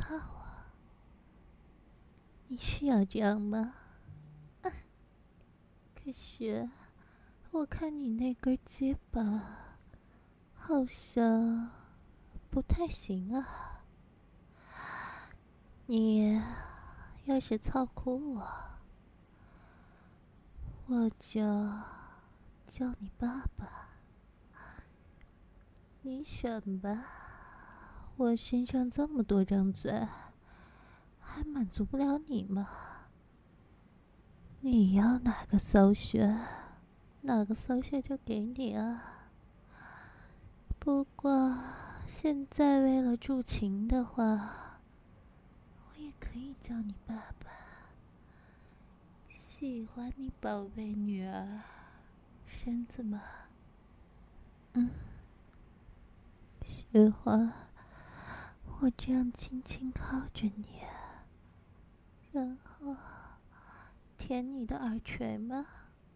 操啊！你是要这样吗？可是我看你那根鸡巴好像不太行啊。你要是操哭我就叫你爸爸。你选吧，我身上这么多张嘴，还满足不了你吗？你要哪个搜血，哪个搜血就给你啊。不过现在为了助情的话，我也可以叫你爸爸。喜欢你宝贝女儿身子吗？喜欢我这样轻轻靠着你，然后舔你的耳垂吗？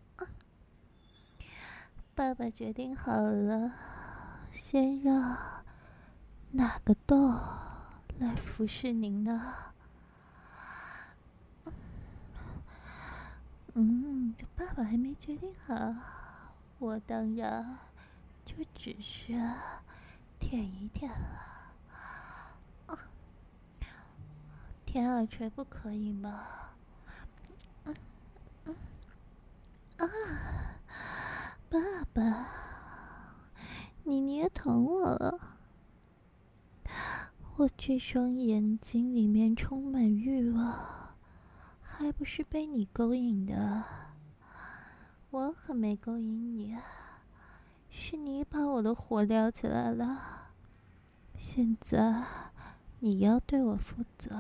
爸爸决定好了，先让哪个洞来服侍您呢？爸爸还没决定好，我当然就只是舔一舔了。舔耳垂不可以吗？爸爸，你捏疼我了。我这双眼睛里面充满欲望，还不是被你勾引的？我可没勾引你，是你把我的火撩起来了。现在你要对我负责。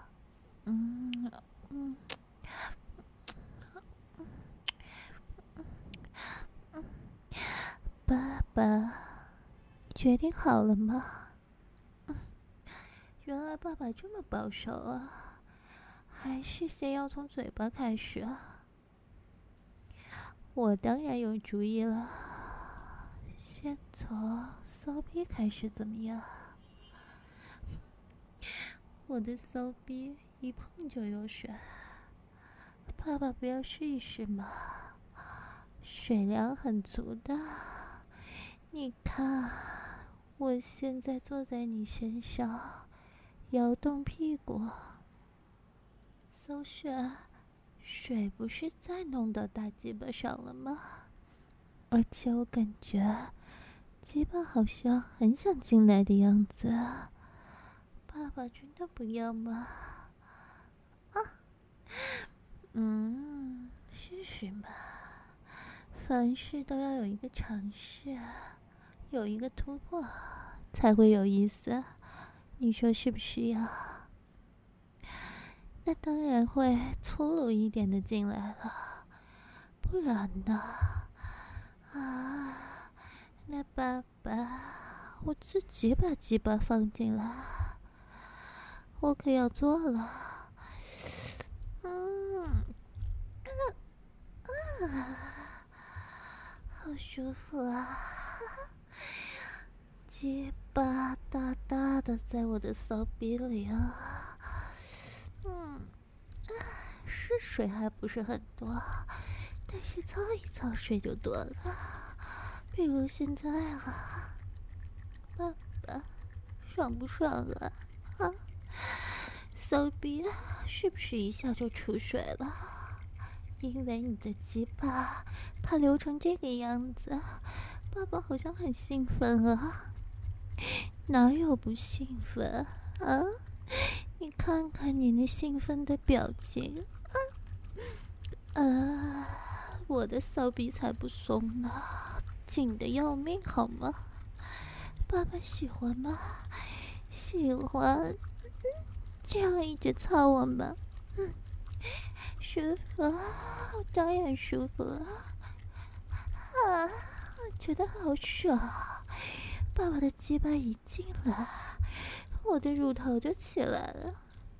爸爸，决定好了吗？原来爸爸这么保守啊，还是先要从嘴巴开始啊？我当然有主意了，先从骚逼开始怎么样？我的骚逼一碰就有水，爸爸不要试一试吗？水量很足的，你看，我现在坐在你身上，摇动屁股，搜血，水不是再弄到大鸡巴上了吗？而且我感觉鸡巴好像很想进来的样子，爸爸真的不要吗？试试吧。凡事都要有一个尝试，有一个突破，才会有意思。你说是不是呀？那当然会粗鲁一点的进来了，不然呢？那爸爸，我自己把鸡巴放进来，我可要做了。好舒服啊！鸡巴大大的在我的骚逼里啊！是水还不是很多，但是操一操水就多了。比如现在啊，爸爸，爽不爽啊？骚逼是不是一下就出水了？因为你的鸡巴它流成这个样子，爸爸好像很兴奋啊。哪有不兴奋啊？你看看你那兴奋的表情我的骚逼才不松呢，紧得要命好吗？爸爸喜欢吗？喜欢这样一直操我吗？舒服，当然舒服了。我觉得好爽。爸爸的鸡巴一进来，我的乳头就起来了。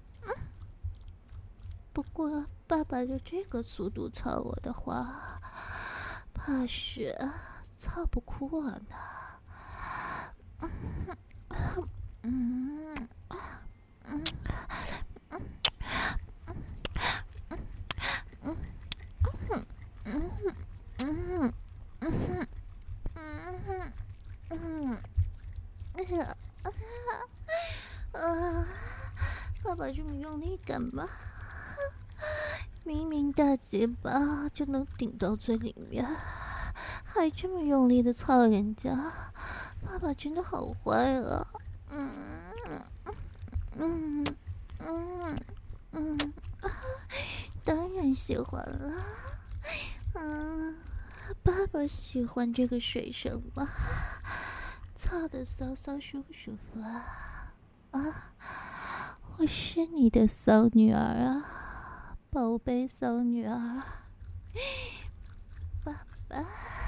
不过爸爸就这个速度操我的话，怕是操不哭我呢。 爸爸这么用力干嘛？明明大嘴巴就能顶到最里面，还这么用力的操人家，爸爸真的好坏啊！当然喜欢了。爸爸喜欢这个水声吗？操的骚骚舒不舒服啊？我是你的骚女儿啊，宝贝骚女儿。爸爸，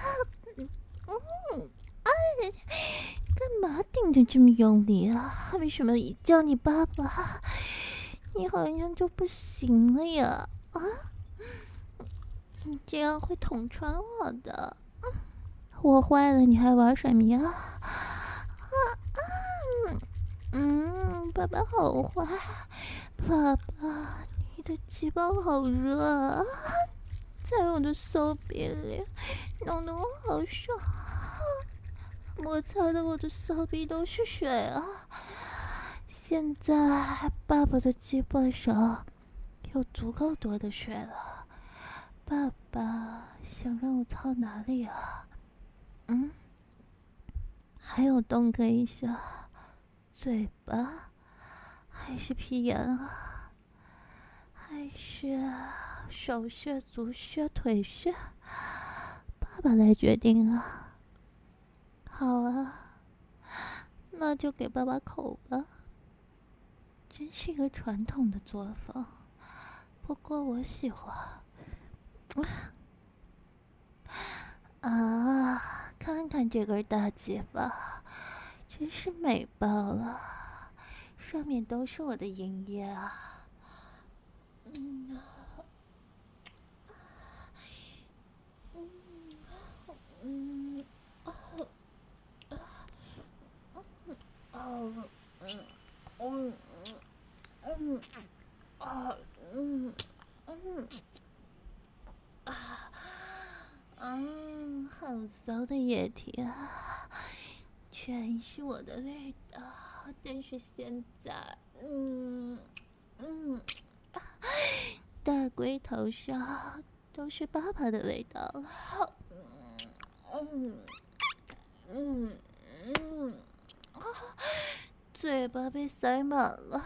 干嘛顶着这么用力啊？为什么一叫你爸爸，你好像就不行了呀？你这样会捅穿我的。我坏了，你还玩什么呀？爸爸好坏，爸爸，你的鸡巴好热啊，在我的手臂里，弄得我好爽，摩擦的我的手臂都是水啊！现在爸爸的鸡巴上有足够多的水了，爸爸想让我操哪里啊？还有洞可以下，嘴巴，还是屁眼啊？还是手穴、足穴、腿穴？爸爸来决定啊。好啊，那就给爸爸口吧。真是一个传统的作风，不过我喜欢。看看这根大鸡巴，真是美爆了，上面都是我的营液啊！好骚的液体啊，全是我的味道。但是现在，大龟头上都是爸爸的味道了。嘴巴被塞满了。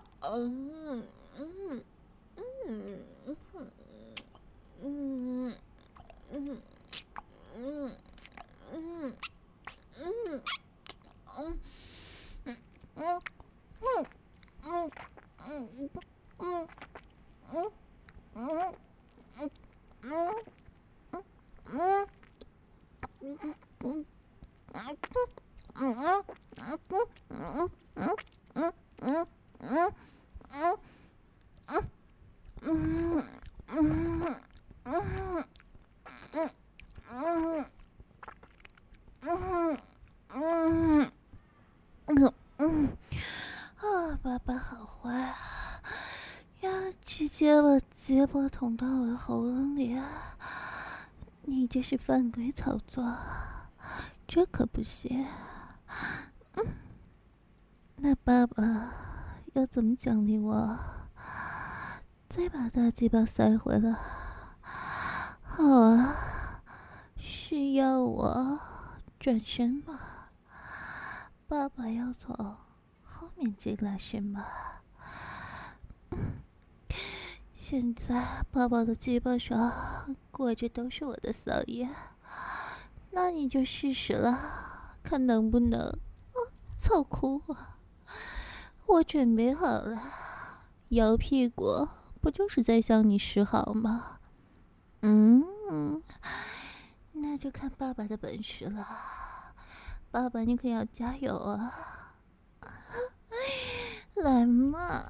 爸爸好坏啊，要直接把结巴捅到我的喉咙里啊！你这是犯规操作，这可不行。那爸爸要怎么奖励我？再把大鸡巴塞回来。好啊，是要我转身吗？爸爸要从后面进来是吗？现在爸爸的鸡巴上裹着都是我的骚液，那你就试试了，看能不能操哭啊！我准备好了，摇屁股不就是在向你示好吗？那就看爸爸的本事了。爸爸，你可要加油啊！来嘛！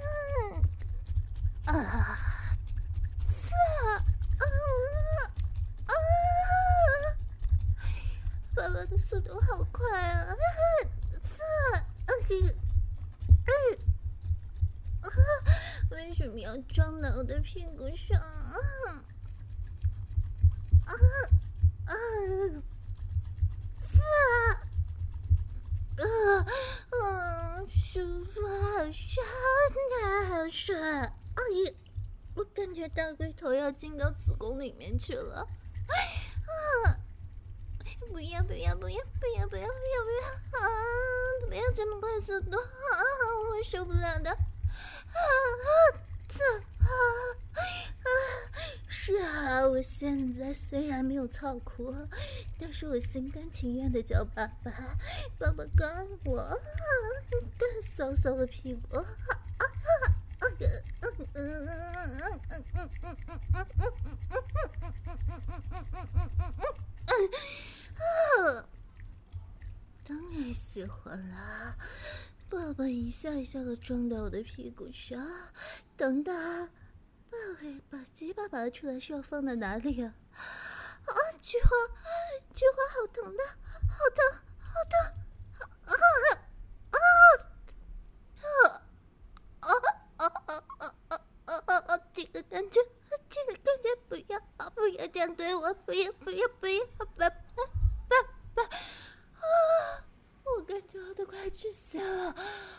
爸爸的速度好快啊！为什么要撞到我的屁股上爽，太好爽！哎呀，我感觉大龟头要进到子宫里面去了。不要不要不要不要不要不要不要啊！不要这么快速度啊！我受不了的。是啊，我现在虽然没有操哭，但是我心甘情愿的叫爸爸，爸爸干我，干骚骚的屁股。当然喜欢啦，爸爸一下一下的撞到我的屁股上，等等。把鸡巴拔出来是要放在哪里啊？啊，菊花，好疼的，好疼，好疼！这个感觉，不要这样对我，不要！我感觉我都快窒息了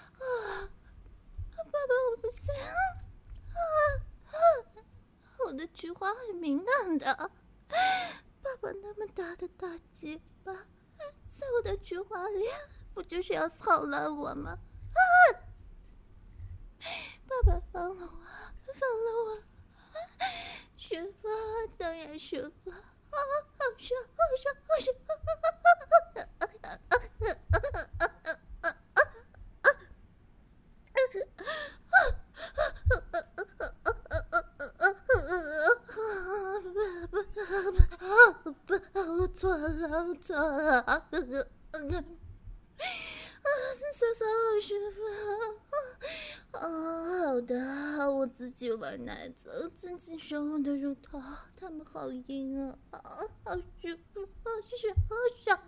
爸爸，我不行我的菊花很敏感的，爸爸那么大的大鸡巴，在我的菊花里，不就是要操烂我吗？爸爸放了我，舒服，当然舒服，好爽！我错了，嫂嫂好舒服好的，我自己玩奶子，自己手我的乳头，他们好硬好舒服，好爽！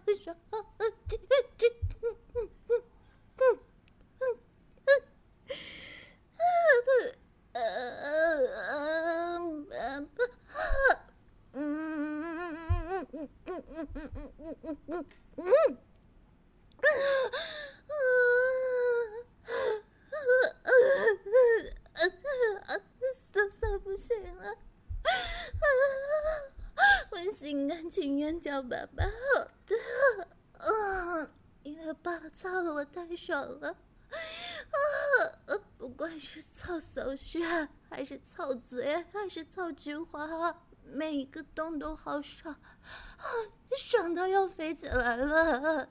嫂不行了，我心甘情愿叫爸爸，因为爸爸操了我太爽了，不管是操手穴，还是操嘴，还是操菊花，每一个洞都好爽，爽到要飞起来了，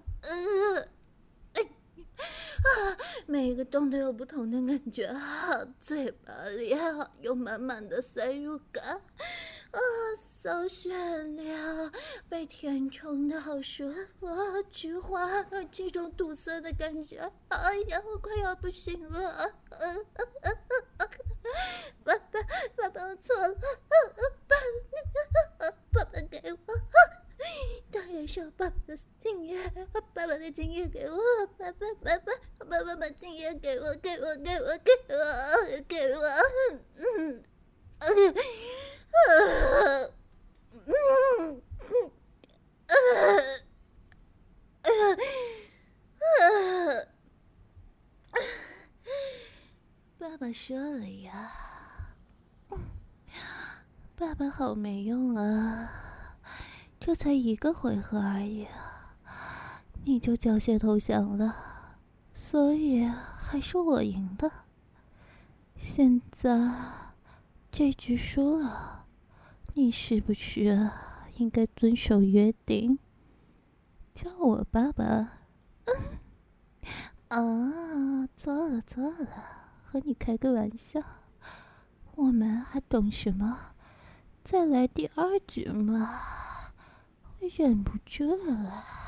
每一个洞都有不同的感觉，嘴巴里有满满的塞入感，骚炫亮，被填充的好舒服，菊花这种堵塞的感觉，哎呀，我快要不行了，爸爸，我错了，爸爸给我。当然是要爸爸的精液，爸爸的精液给我，爸爸把精液给我，爸爸说了呀，爸爸好没用啊。这才一个回合而已你就缴械投降了，所以还是我赢的。现在这局输了，你是不是应该遵守约定，叫我爸爸？错了，和你开个玩笑，我们还懂什么？再来第二局嘛。忍不住了。